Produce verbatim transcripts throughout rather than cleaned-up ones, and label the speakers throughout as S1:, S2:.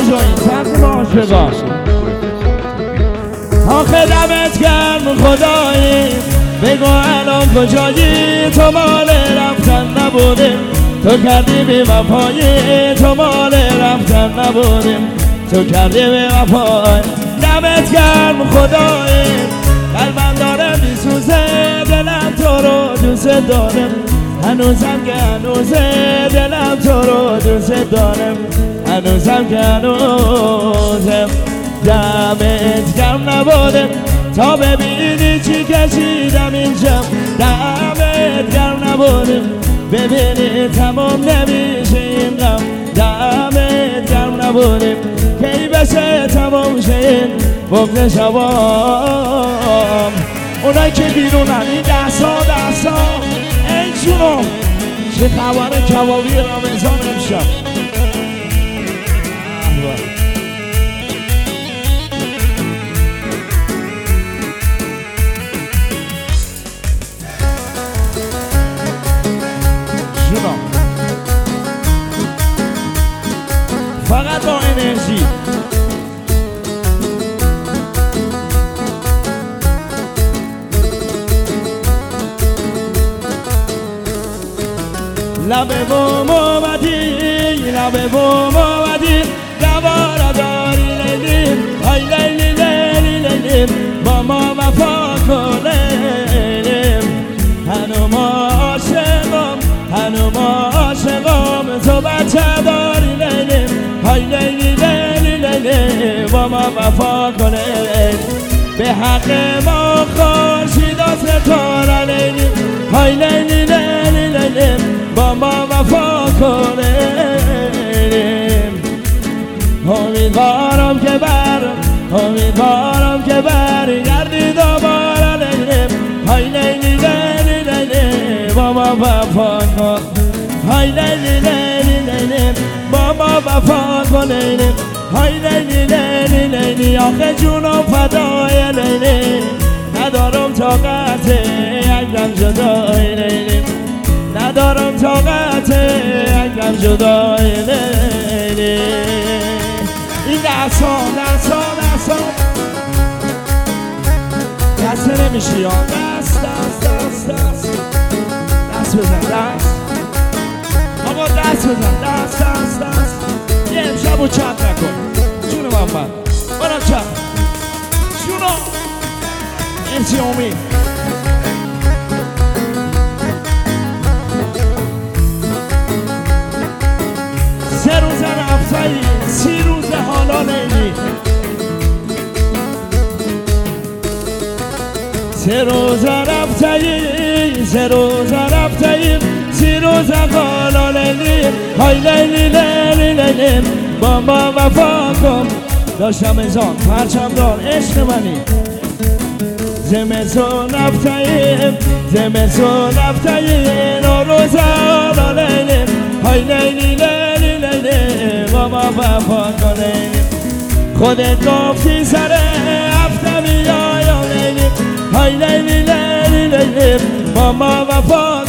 S1: جایی تقدیم عاشقان. آخه دمت گرم خدایی، بگو الان کجایی؟ تو مال رفتن نبودیم، تو کردی بی وفایی، تو مال رفتن نبودیم، تو کردی بی وفایی. دمت گرم خدایی، قلبم داره میسوزه، دلم تو رو دوست دارم، هنوزم که هنوزه، دلم تو رو دوست دارم، هنوزم که هنوزم. دمت گرم نبودم تا ببینی چی کشیدم اینجا، دمت گرم نبودم ببینی تمام نمیشه این غم، دمت گرم نبودم کی بشه تمام شه این بغض شبام. اونایی که بیرونن این دستا دستا ای جونم چه خبر کبابی رمضان امشب. فقط با انرژی. لبه بوم اومدی، لبه بوم اومدی، دواره داری لیلیم، های لیلی لیلی لیلیم، با ما وفا کنیم. هنوز عاشقم، هنوز عاشقم، تو بچه داری لیلیم، های لیلی لیلی لیلی، با ما وفا کنیم. به حق ما خورشیدا ستاره لیلی، های لیلی لیلی لیلی، با ما وفا کنیم. امیدوارم که بر، امیدوارم که برگردی دوباره لیلی، های لیلی لیلی لیلی، با ما وفا کن، های لیلی لیلی لیلی، با ما وفا کنیم. های لیلی لیلی لیلی، آخه جونم فدای لیلی، ندارم طاقت اگرم جدای لیلی، ندارم طاقت اگرم جدای لیلی. این دستا دستا دستا دست نمیشی یا دست دست دست دست دست بزن دست آقا دست بزن دست دست دست. یه امشب رو چند نکن جون محمد برم چند جونو امسی امید. سه روز رفتایی، سی روز حالا لیلی، سه روز رفتایی، سه روز رفتایی، سی روز حالا لیلی، های لیلی لیلی لیلی، با ما وفا کن. داشتم ازان پرچم دار عشق منی، زمستون رفتایی، زمستون رفتایی، نوروز حالا لیلی، های لیلی لیلی لیلی، با ما وفا کنیم. خودت گفتی سر هفته بیای لیلی، های لیلی لیلی لیلی، با ما وفا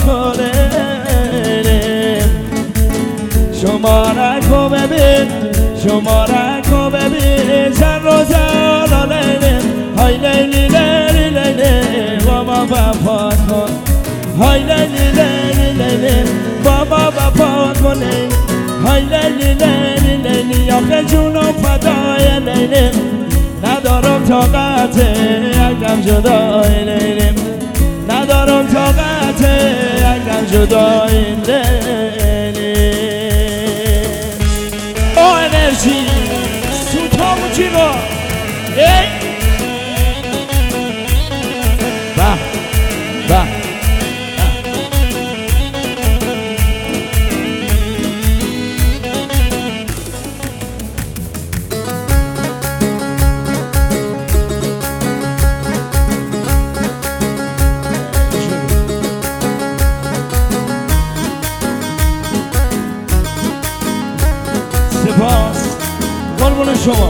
S1: کنیم. شماره کو ببین، شماره کو ببین، سر روز حالا لیلی، های لیلی لیلی لیلی، با ما وفا کن، های لیلی لیلی لیلی، با ما وفا کنیم. های لیلی لیلی لیلی، آخه جونم فدای لیلی، ندارم طاقت اگرم جدای لیلی، ندارم طاقت اگرم جدای لیلی. او انرژی سوتا موچیگا ای با با سپاس قربون شما.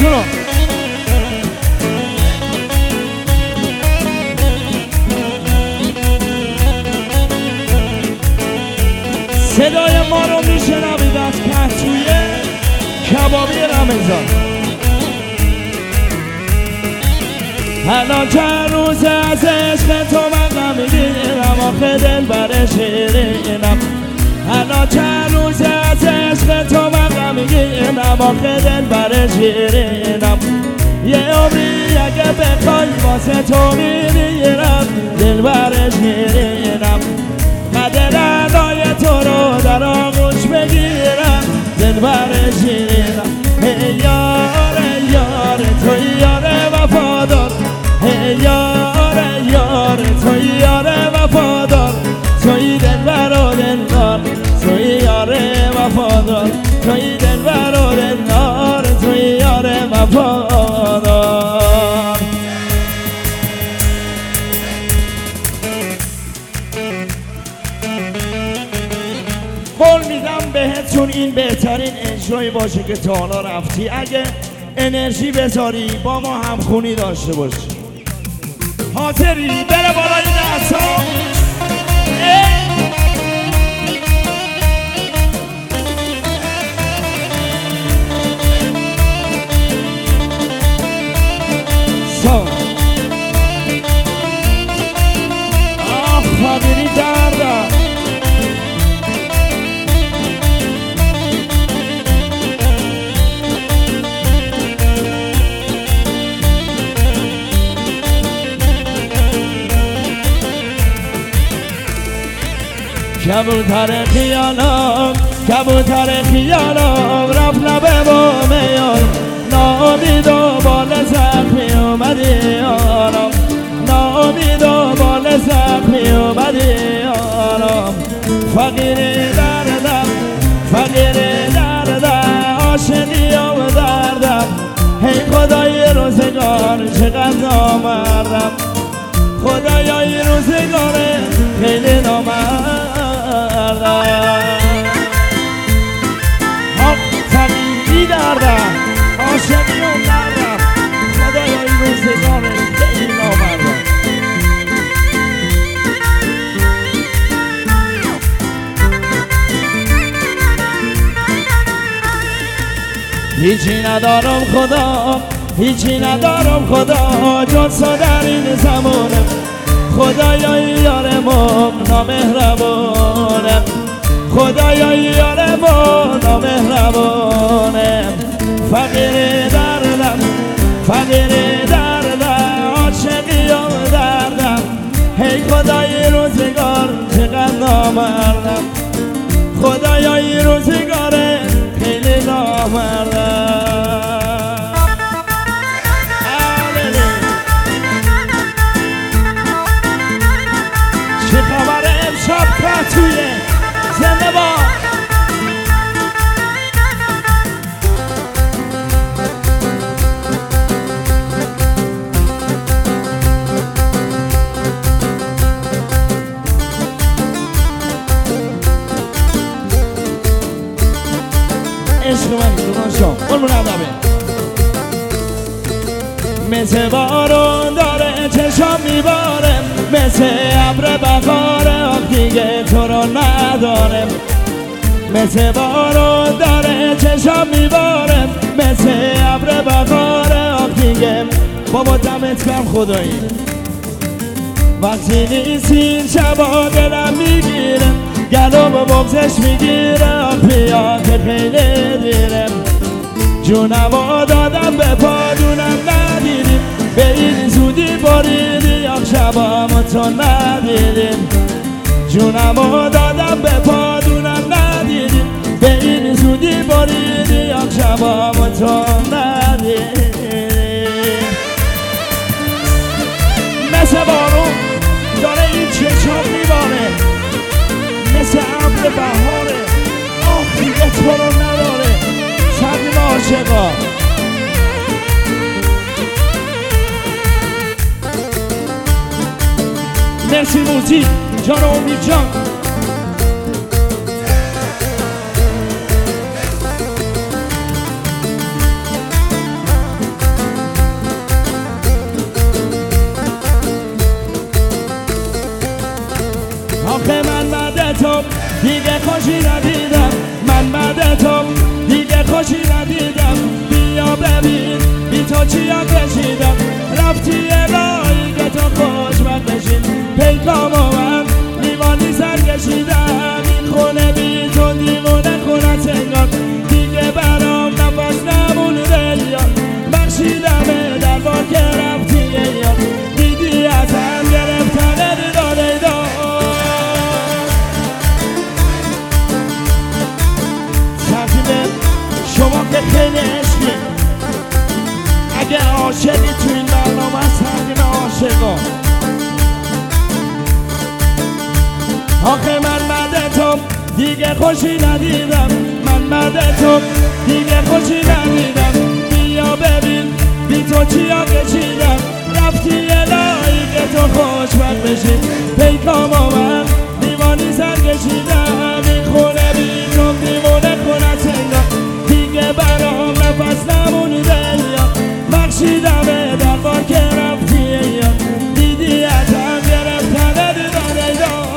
S1: شنو صدای ما رو میشنوید از پهلوی کبابی رمضان. الان چند روز از عشق تو من غم میگیرم، آخه دلبر شیرینم. الان چند روز از عشق تو من غم میگیرم، آخه دلبر شیرینم. یه عمری اگه بخوای واسه تو میمیرم، دلبر شیرینم. قدر ادای تو رو در آغوش بگیرم، دلبر شیرینم. ای یار یار توی یار وفادار، ای یار یار توی یار وفادار، توی دلبر و دلدار، توی یار وفادار، توی دلبر و دلدار، توی یار وفادار. قول میدم بهتون این بهترین اجرایی باشه که تا حالا رفتی. اگه انرژی بذاری با ما هم خونی داشته باشی. حاضری بره بالای دستا. سا آفرینی دردم کبوتر خیالم کبوتر خیالم رفت لبه با میان، نامید و بال زخمی اومدی آرام، نامید و بال زخمی اومدی آرام. فقیر دردم فقیر دردم عاشقی و دردم، هی خدای روزگار چقدر نامردم، خدای روزگار خیلی نامردم. حق تقییدی دردم عاشقی و دردم، خدای روزگار خیلی نامردم. هیچی ندارم خدا هیچی ندارم خدا جز تو در این زمانم، خدایای یارمون نامهربانم، خدایای یارمون نامهربانم. فقیر دردم فقیر دردم عاشقی و دردم، هی خدای روزگار چقدر نامردم، خدایای روزگار خیلی نامردم. چه خبر امشب پهلوی زنده باد. عشق من دوان شام قربون عدبه مثل بارون داره چشم میباره، مثل ابر بهاره آخ دیگه تو رو نداره، مثل بارون داره چشم میباره، مثل ابر بهاره آخ دیگه. بابا دمت گرم خدایی وقتی نیستی شبا دلم میگیره، گلوم بغزش میگیره آخ بیا که خیلی دیره. جونمو دادم به پادونم ندیدیم، به این زودی باریدی آخ شبامو تو ندیدیم. جونمو دادم به پادونم ندیدیم، به این زودی باریدی آخ شبامو تو ندیدیم. مثل بارون داره این چشم میباره، مثل ابر بهاره آخ دیگه تو رو نداره. سبیل عاشقا مرسی موزیک جان امید جان. خوشی ندیدم بیا ببین بی تو چیا کشیدم رفتی الهی که تو خوشبخت بشین پیکام و من لیوانی سر کشیدم این خونه بی تو دیوونه خونت انگار دیگه برام نفس نمونده یاد بخشیدم در بار که رفتی یاد دیدی ازم گرفتن داده داد سرزیده شما که خیلی عشقی اگه عاشقی تو این برنامه هست همین عاشقا آخه من مرد تو دیگه خوشی ندیدم من مرد تو دیگه خوشی ندیدم بیا ببین بی تو چیا کشیدم رفتی الهی که تو خوشبخت بشی پیکام و من دیوانی سر کشیدم این خونه بی تو دیوونه خونت انگار دیگه برام نفس نمونده یاد بخشیدم در بار که رفتی یاد دیدی ازم گرفتن داده داد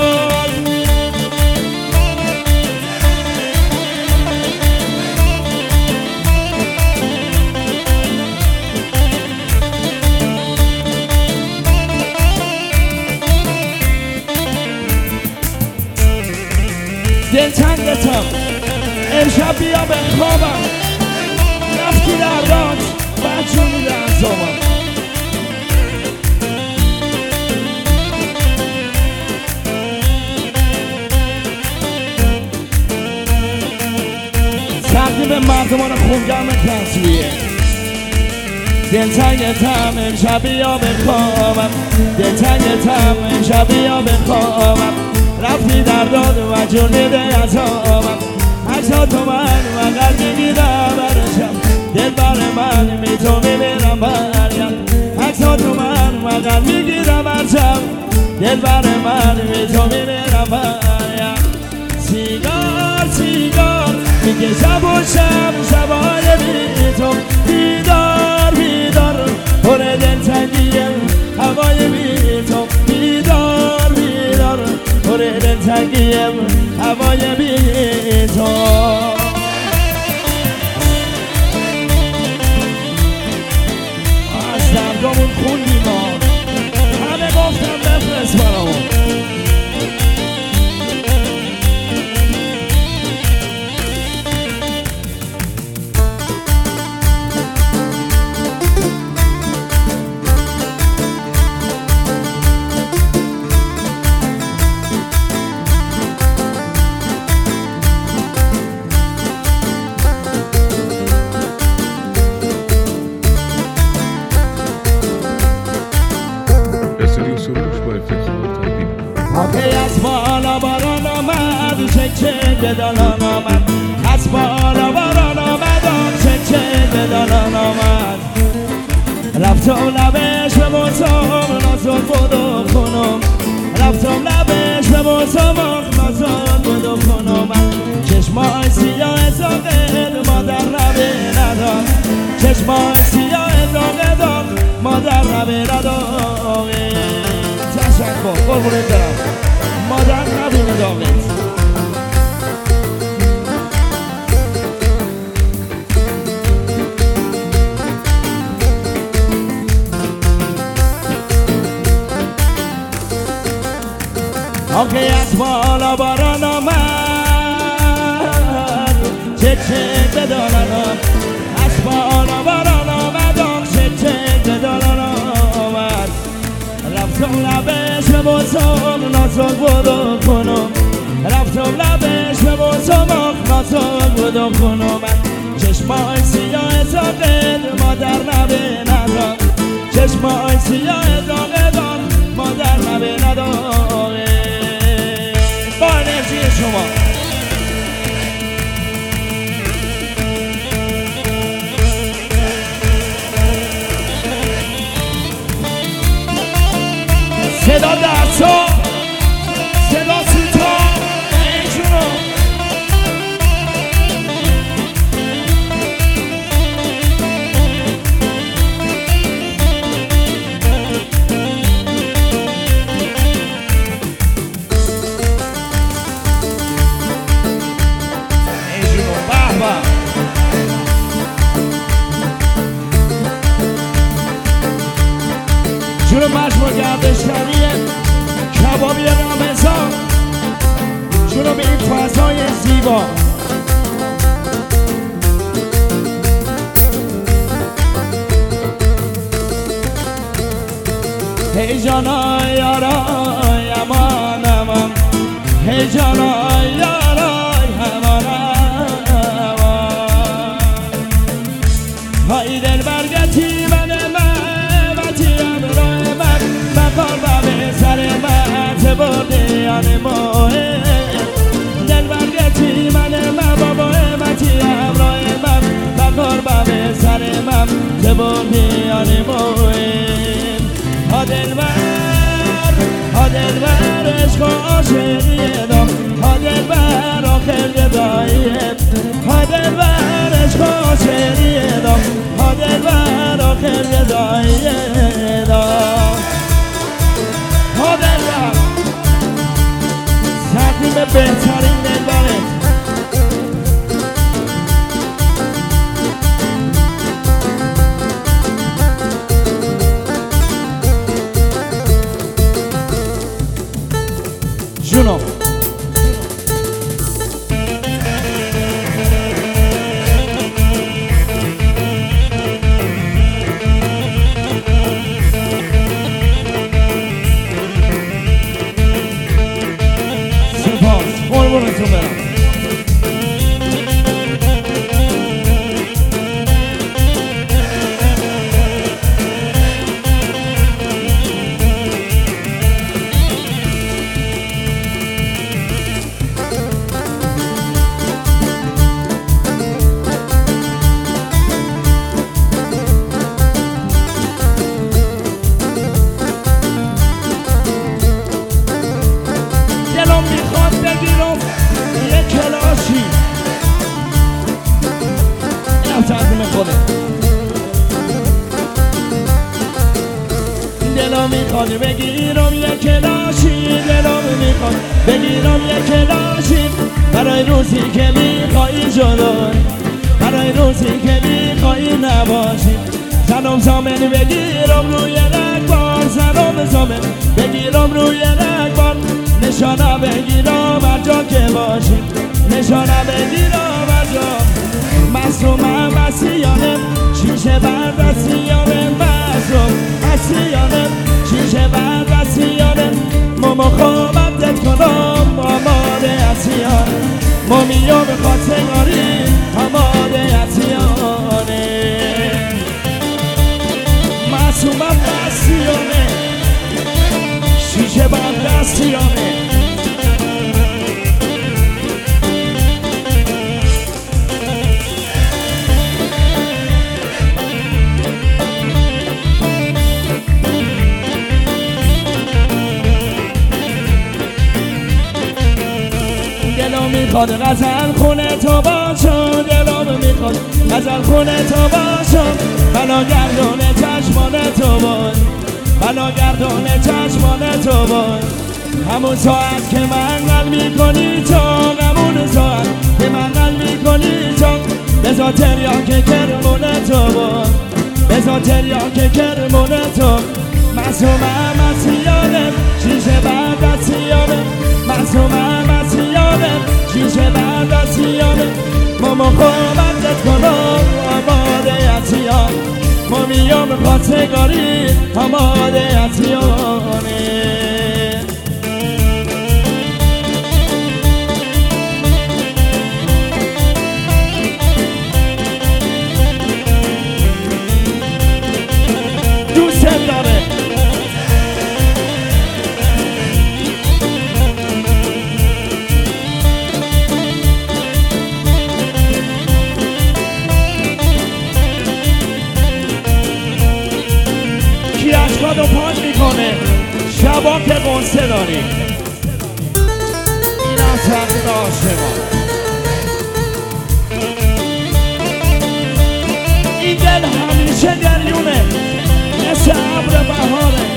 S1: دلتنگتم امشب بیا به خوابم رفتی در داد بچونی در زبان سختی به مردمان خونگرم تصویه دلتنگتم امشب بیا به خوابم دلتنگتم امشب بیا به خوابم رفتی در داد و جونیده عذابم عکسا تو من وقت میگیرم برشم دل بر من می تو میمیرم بریم عکسا تو من وقت میگیرم برشم دل بر من می تو میمیرم بریم سیگار سیگار میکشم و شب شبای بی تو بیدار بیدار پر دلتنگیم هوای بی تو بیدار بیدار پر دلتنگیم هوای بی تو از دردامون خوندیم ما همه گفتم بفرست برامون از بالا باران آمد چک چک بدانان آمد از بالا باران آمد چک چک بدانان آمد رفتم لبش به موسم نازم بودو کنم رفتم لبش به موسم نازم بودو کنم چشمای سیاه زاغد مادر ربه ندار چشمای سیاه زاغد مادر ربه ندار تشکر قربونت دارم مادر نبینه داغت آخه از بالا باران آمد چک چک بدانم از بالا باران آمد چک چک بدانم آمد رفتم لبش به بوسم نازک بودو کنم رفتم لبش به بوسم نازک بودو کنم چشمای سیاه زاغد مادر نبه ندار چشمای سیاه زاغد مادر نبه ندار با انرژی شما صدا درسا صدا سیتا اینجورو شروع مشمول گردشگریه کبابی رمضان شروع به این فضای زیبا هی جانای یارای امان امان هی جانای یارای امان امان های دل برگتی من من وطی امرای من بکار به سر من چه بردیان ماه دل برگتی من من بابا وطی امرای من بکار به سر من چه بردیان ماه ها دلبر ها دلبر عشق و عاشقی دام ها دلبر آخر گداییه ها دلبر عشق و عاشقی دام ها دلبر آخر گداییه دام ها دلبر تقدیم بهترین دلبرت جونو سپاس قربونتون برم دلم میخواد بگیرم یک کلاشی دلم میخواد بگیرم یک کلاشی برای روزی که میخوایی جلوی برای روزی که میخوایی نباشی زنم زامن بگیرم روی رگبار زنم زامن بگیرم روی رگبار نشانه بگیرم هر جا که باشی نشانه بگیرم هر جا مصرومم مسیانم شیشه بر دستیانم مصروم مسیانم شیشه بر دستیانم ماما خوابم دل کنم آماده اسیانم مامیو به خواستگاری آماده اسیانم مصرومم مسیانم شیشه بر دستیانم دلم میخواد غزل خونه تو باشم دلم میخواد غزل خونه تو باشم بلا گردون چشمان تو باش بلا گردون چشمان تو باش همون ساعت که منقل میکنی تو همون ساعت که منقل میکنی تو بزا تریاک کرمون تو باش بزا تریاک کرمون تو معصومم مسیانم شیشه بر دستیانم معصومم مسیانم شیشه بر دستیانم ماما خوابندت کنم آماده اتیان مامیام خواستگاری آماده اتیانه دوست داره کی اشکاد و پاک میکنه شبا که قنصه داری این از حقیق عاشقان این دل همیشه دریونه مثل ابر بهاره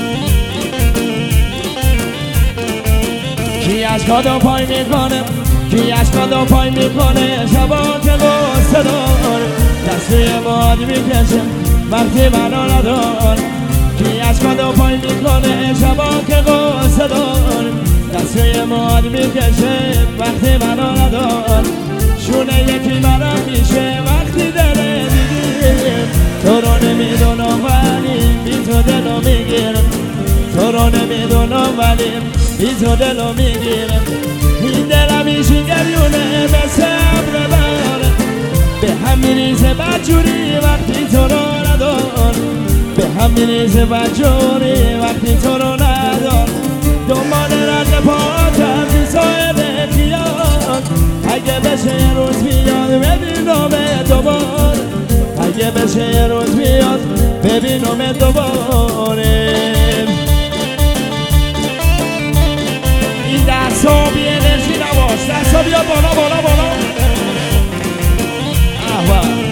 S1: کی اشکاد و پای میکنه کی اشکالو پای میکنه شبا که غصه دار دستی باد میکشه وقتی منو ندار کی اشکالو پای میکنه شبا که غصه دار دستی باد میکشه وقتی منو ندار شونه یکی برم میشه وقتی داره دیگه تو رو نمیدونم ولی بی تو دلو میگیرم تو رو نمیدونم ولی بی تو دلو میگیرم این دلم ایشی گریونه به صبر باره به هم میریزه بدجوری وقتی تو رو ندار به هم میریزه بدجوری وقتی تو رو ندار دنبال رد پاتم بی صاحب خیال اگه بشه یه روز بیاد ببینم دوباره اگه بشه یه روز بیاد ببینم دوباره این دستا بی انرژی نباش دستا بیا بالا بالا بالا احوال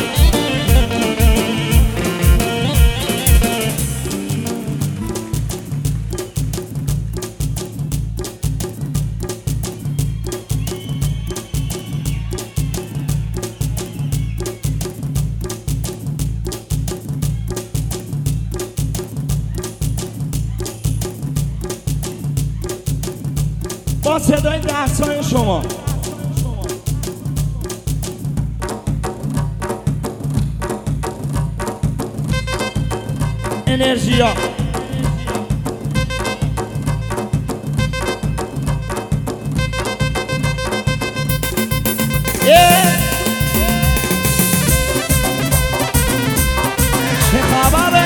S1: با صدای دستای شما انرژی ها چه خبره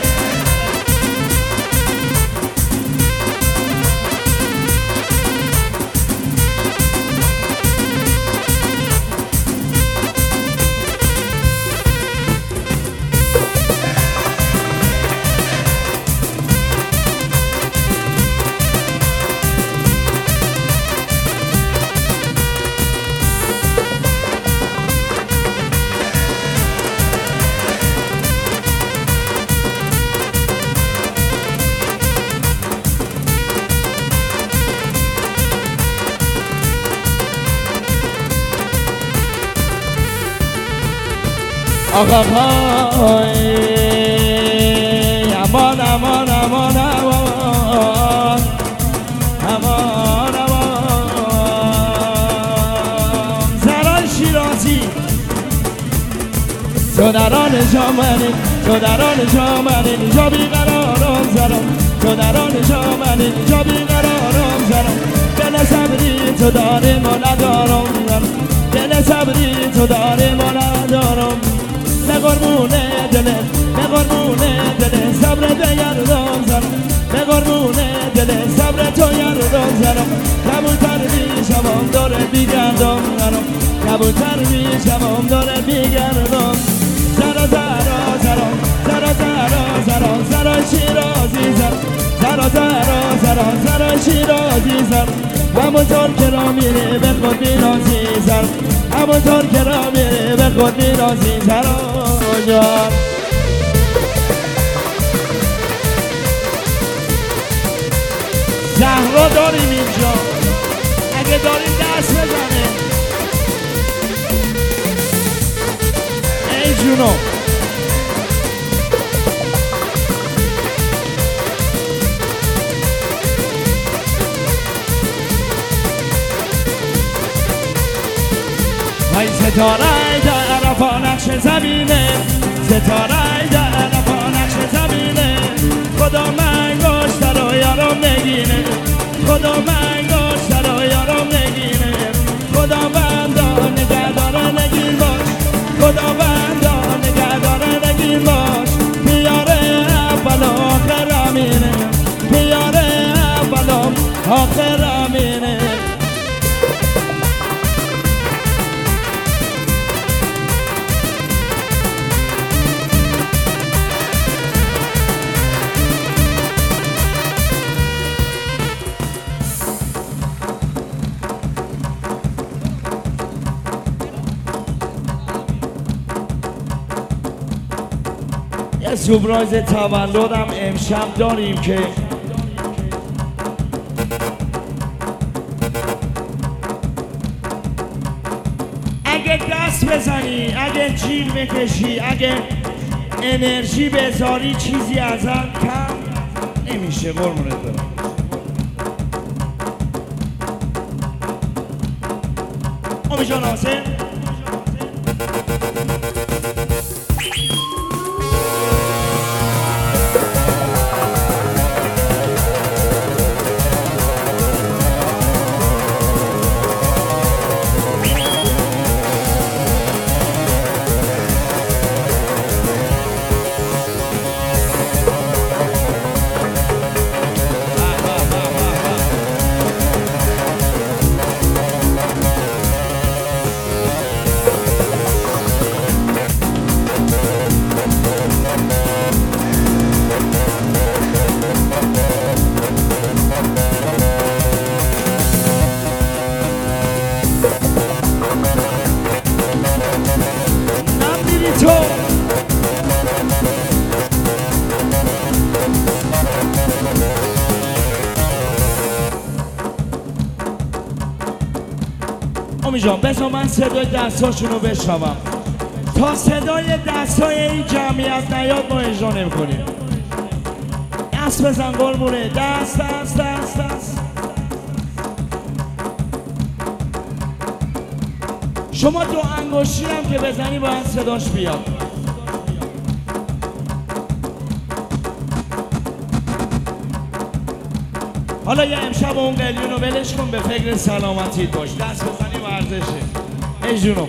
S1: آقا های امان امان امان امان امان امان زران شیرازی تو دران جامنی تو دران جامنی جا بیقرارم زرم تو دران جامنی جا بیقرارم زرم دل صبری تو داریم و ندارم دل صبری تو داریم و ندارم به قربونه دله به قربونه دله صبر دیردم زرم به قربونه دله صبر تو یردم زرم کبوتر میشم داره بیگردم زرم کبوتر میشم داره بیگردم زرا زرا زرا زرا زرا زرا زرا شیرازی زرم زرا زرا زرا زرا شیرازی زرم و همونطور که را میره به خود میرازی زرم همونطور که را میره به خود میرازی زرا جان زهرا داریم اینجا اگه داریم دست بزنه ای جونو ای ستاره در افا نقش زمینه ستاره در افا نقش زمینه خدا من گشتر و یارم نگینه خدا من گشتر و یارم نگینه خدا بندا نگه داره نگین باش خدا بندا نگه داره نگین باش پیاره اول و آخر امینه پیاره اول و آخر امینه یه سورپرایز تولدم امشب داریم که دست بزنی، اگه جیغ بکشی، اگه انرژی بذاری چیزی ازم کم نمیشه. قربونت برم. امی جان حسین امی جان بذار من صدای دستاشون رو بشنوم. تا صدای دستای این جمعیت نیاد ما اجرا نمی‌کنیم. دست بزن قربونه، دست دست دست دست. شما دو انگشتی هم که بزنی باید صداش بیاد. حالا یه امشب اون قلیون رو ولش کن، به فکر سلامتی باش. دست بزنی ورزشه. ای جونو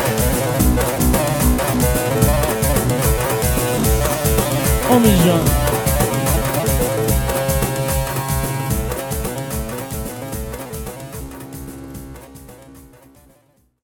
S1: امی جان